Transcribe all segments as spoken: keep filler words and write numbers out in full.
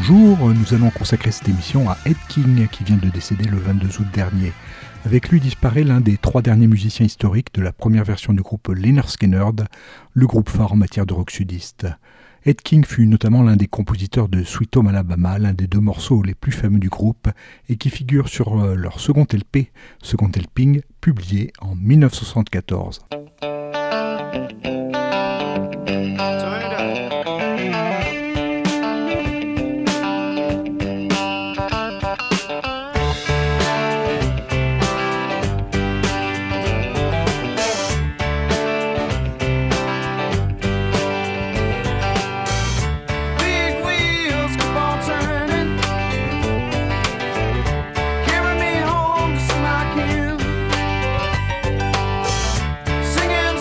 Bonjour, nous allons consacrer cette émission à Ed King qui vient de décéder le vingt-deux août dernier. Avec lui disparaît l'un des trois derniers musiciens historiques de la première version du groupe Lynyrd Skynyrd, le groupe phare en matière de rock sudiste. Ed King fut notamment l'un des compositeurs de Sweet Home Alabama, l'un des deux morceaux les plus fameux du groupe et qui figure sur leur second L P, second helping, publié en dix-neuf cent soixante-quatorze. Singing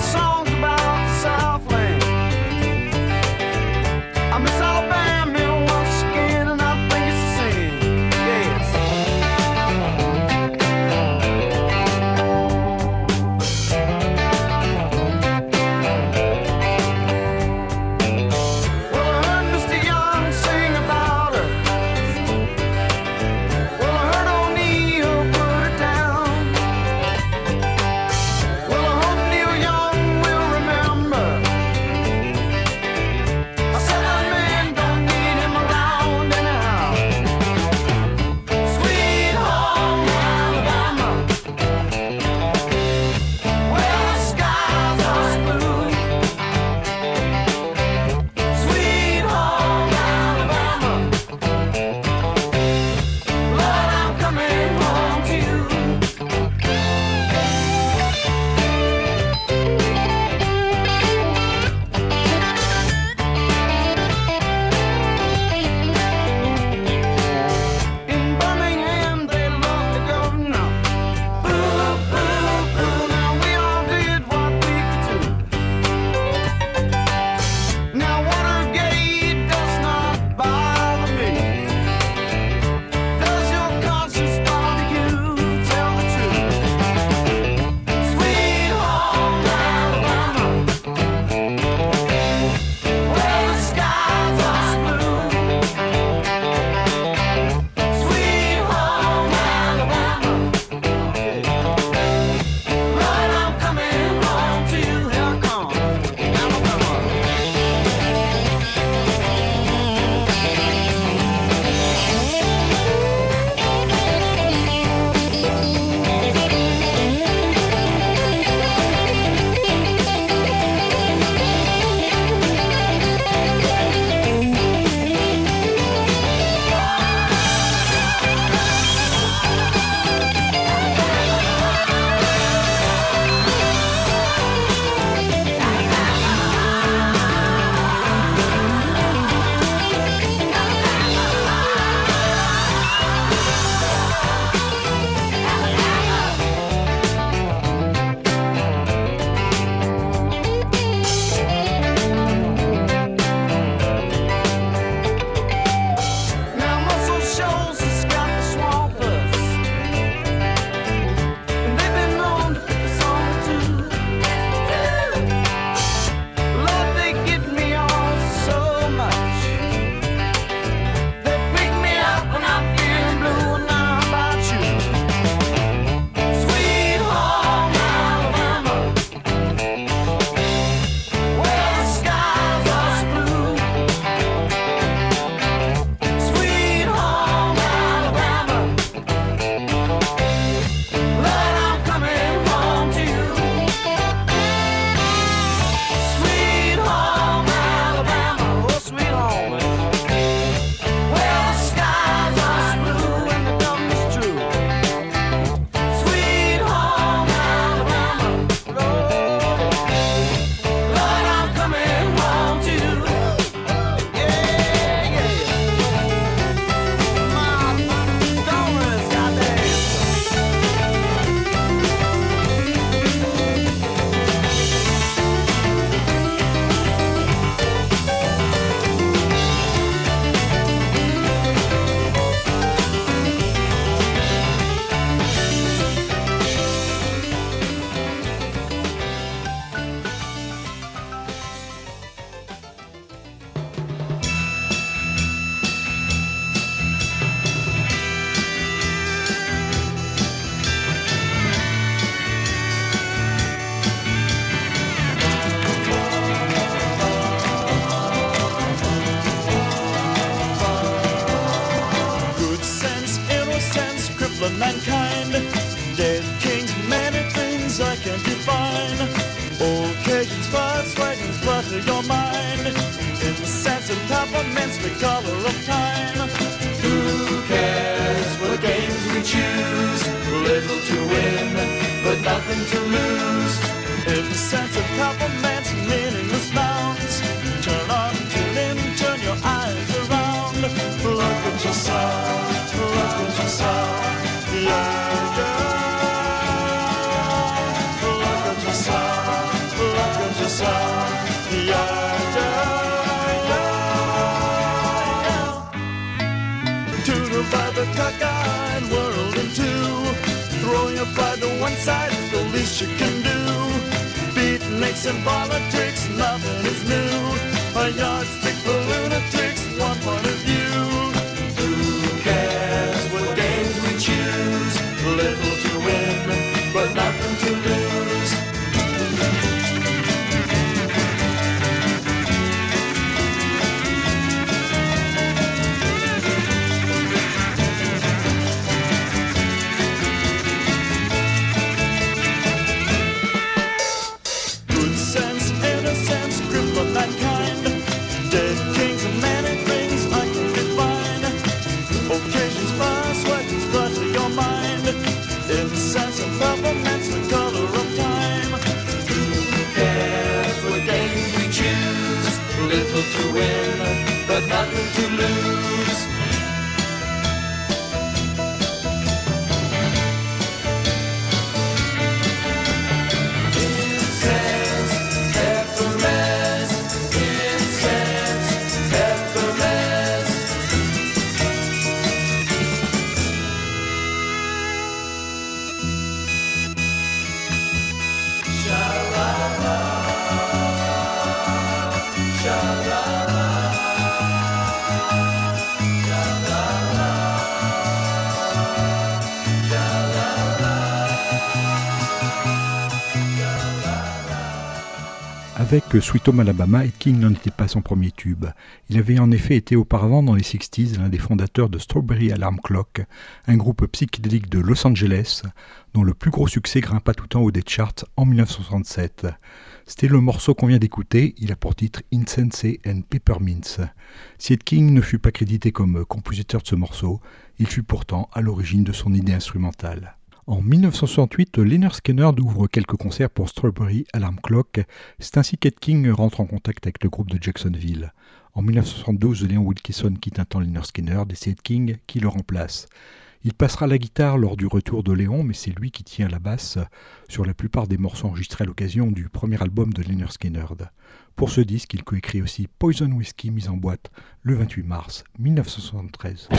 mankind. Dead kings, many things I can't define. Occasions, persuasions, clutter your mind. In the sense of peppermints, the color of time. Who cares what games we choose? Little to win, but nothing to lose. In the sense of peppermints, meaningless nouns. Turn on, tune in, turn your eyes around. Look at yourself, look at yourself. Yeah, yeah. Look at yourself, look at yourself. Yeah, yeah, yeah. Tutor by the cockeyed world in two. Throw your pride to one side is the least you can do. Beatniks and politics, nothing is new. A yardstick for lunatics, one point of view. Who cares what games we choose? Little to win, but nothing to lose. Good sense, innocence, grip of mankind. Dead kings and many things I can define. Occasions, persuasions, clutter your mind. In the sense of peppermints, the color of time. Who cares what games we choose? Little to win, but nothing to lose. Incense, peppermints, incense, peppermints. Sha-la-la, sha-la-la, sha-la-la, Avec Sweet Home Alabama, Ed King n'en était pas son premier tube. Il avait en effet été auparavant dans les sixties l'un des fondateurs de Strawberry Alarm Clock, un groupe psychédélique de Los Angeles, dont le plus gros succès grimpa tout en haut des charts en dix-neuf cent soixante-sept. C'était le morceau qu'on vient d'écouter, il a pour titre Incense and Peppermints. Si Ed King ne fut pas crédité comme compositeur de ce morceau, il fut pourtant à l'origine de son idée instrumentale. En dix-neuf cent soixante-huit, Lynyrd Skynyrd ouvre quelques concerts pour Strawberry Alarm Clock. C'est ainsi qu'Ed King rentre en contact avec le groupe de Jacksonville. En dix-neuf cent soixante-douze, Léon Wilkeson quitte un temps Lynyrd Skynyrd et c'est Ed King qui le remplace. Il passera la guitare lors du retour de Léon, mais c'est lui qui tient la basse sur la plupart des morceaux enregistrés à l'occasion du premier album de Lynyrd Skynyrd. Pour ce disque, il coécrit aussi Poison Whiskey, mis en boîte le vingt-huit mars dix-neuf cent soixante-treize.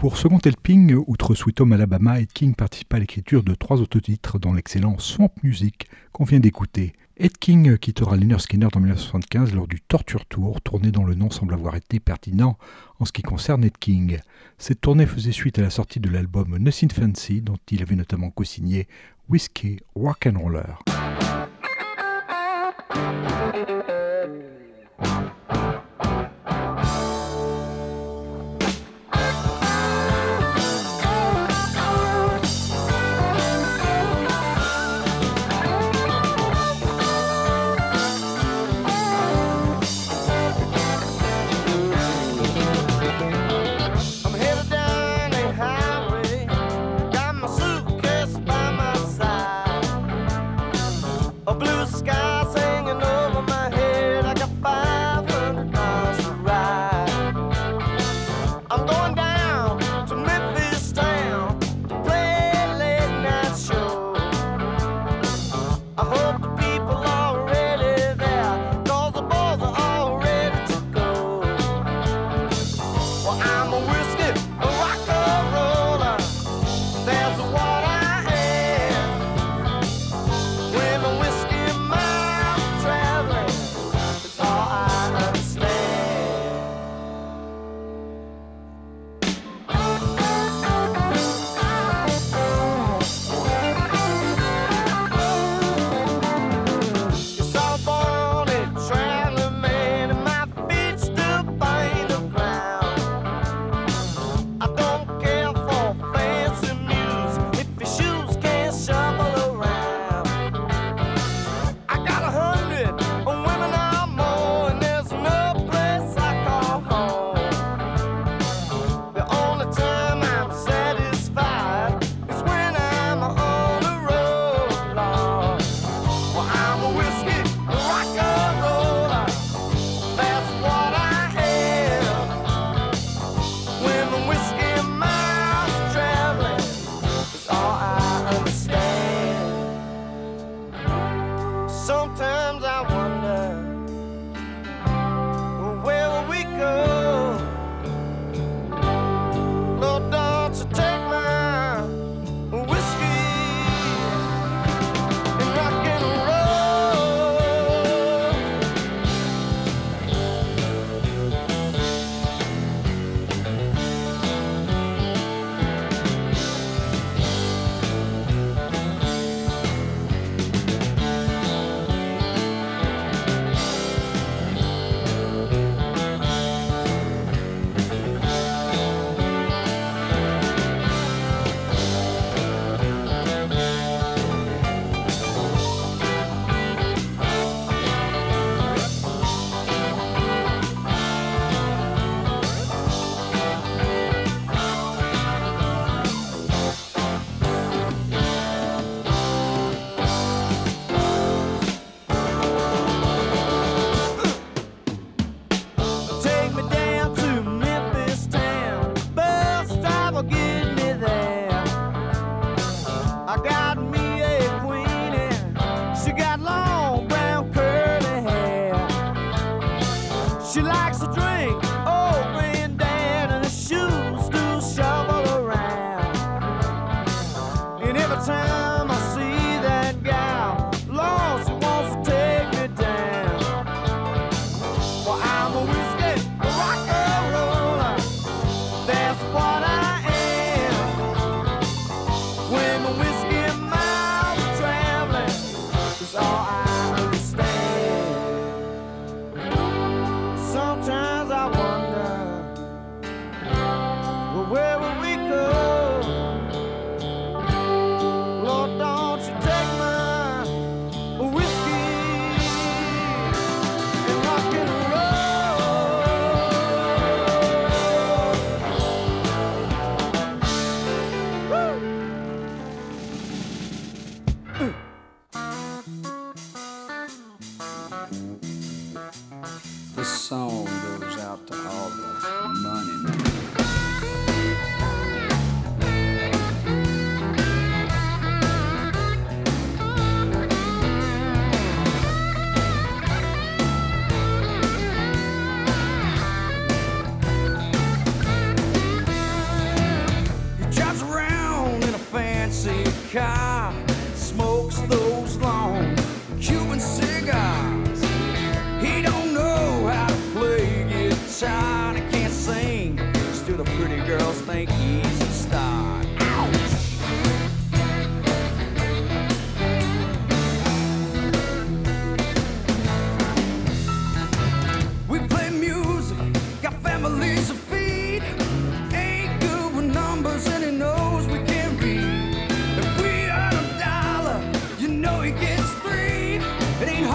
Pour Second Helping, outre Sweet Home Alabama, Ed King participe à l'écriture de trois autotitres dans l'excellent Swamp Music qu'on vient d'écouter. Ed King quittera Lynyrd Skynyrd en dix-neuf cent soixante-quinze lors du Torture Tour, tournée dont le nom semble avoir été pertinent en ce qui concerne Ed King. Cette tournée faisait suite à la sortie de l'album Nothing Fancy, dont il avait notamment co-signé Whiskey Rock'n'Roller.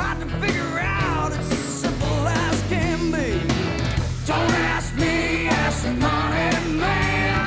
hard to figure out. It's as simple as can be. Don't ask me, ask the money man.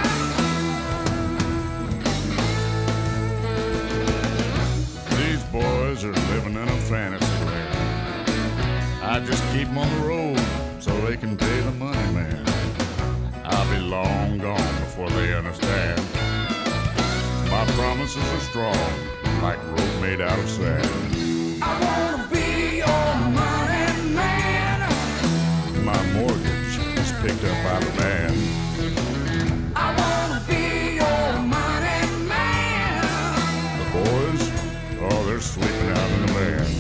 These boys are living in a fantasy land. I just keep them on the road so they can pay the money man. I'll be long gone before they understand. My promises are strong, like rope made out of sand. I wanna be your money man. My mortgage is picked up by the band. I wanna be your money man. The boys, oh, they're sleeping out in the van.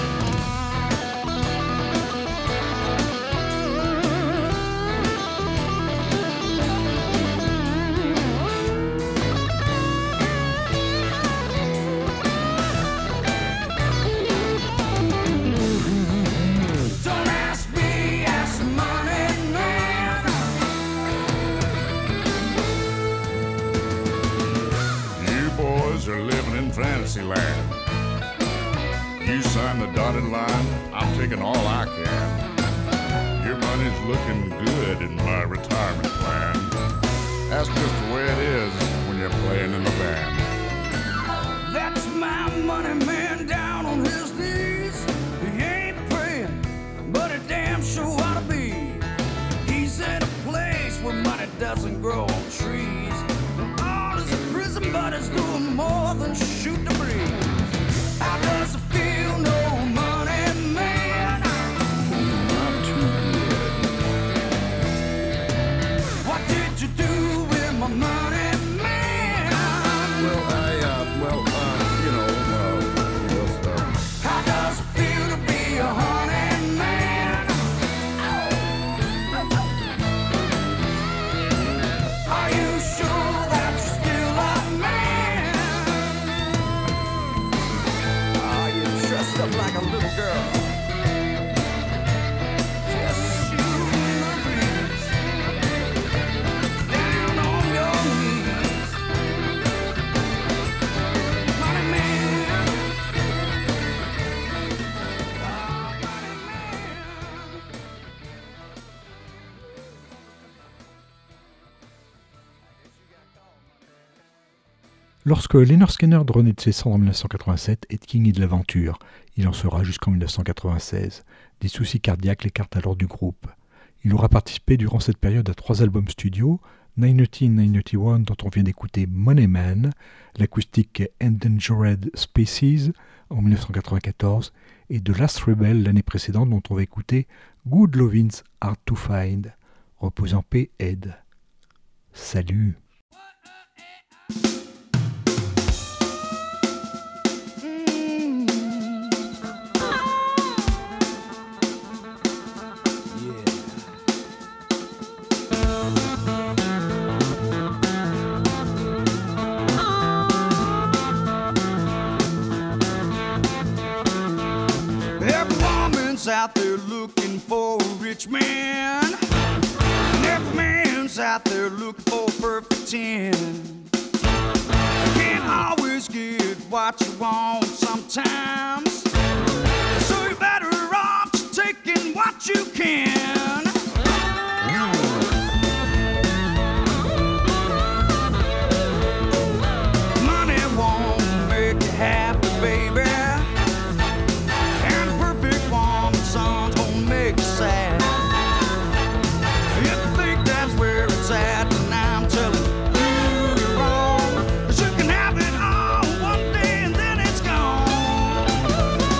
Are living in fantasy land. You sign the dotted line, I'm taking all I can. Your money's looking good in my retirement plan. That's just the way it is when you're playing in the band. That's my money man down on his knees. He ain't praying, but he damn sure ought to be. He's in a place where money doesn't grow on trees. All his prison buddies doing more than shoot the breeze. How does it feel, no money man? I'm too good. What did you do with my money man? Well, I, uh, well, uh, you know, uh, just, uh... How does it feel to be a honey man? Are you sure that you're still a man? Are you dressed up like a little girl? Just shooting the breeze. Down on your knees. Money man. Oh, money man. Lorsque Lynyrd Skynyrd renaît de ses cendres en mille neuf cent quatre-vingt-sept, Ed King est de l'aventure. Il en sera jusqu'en mille neuf cent quatre-vingt-seize. Des soucis cardiaques l'écartent alors du groupe. Il aura participé durant cette période à trois albums studio, dix-neuf quatre-vingt-un dont on vient d'écouter Money Man, l'acoustique Endangered Species en mille neuf cent quatre-vingt-quatorze et The Last Rebel l'année précédente dont on va écouter Good Lovin's Hard to Find. Repose en paix, Ed. Salut. Out there looking for a rich man, and every man's out there looking for a perfect ten. You can't always get what you want sometimes, so you're better off just taking what you can. Money won't make you happy, baby. Songs won't make you sad. If you think that's where it's at, then I'm telling you you're wrong. 'Cause you can have it all one day and then it's gone.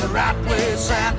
right place at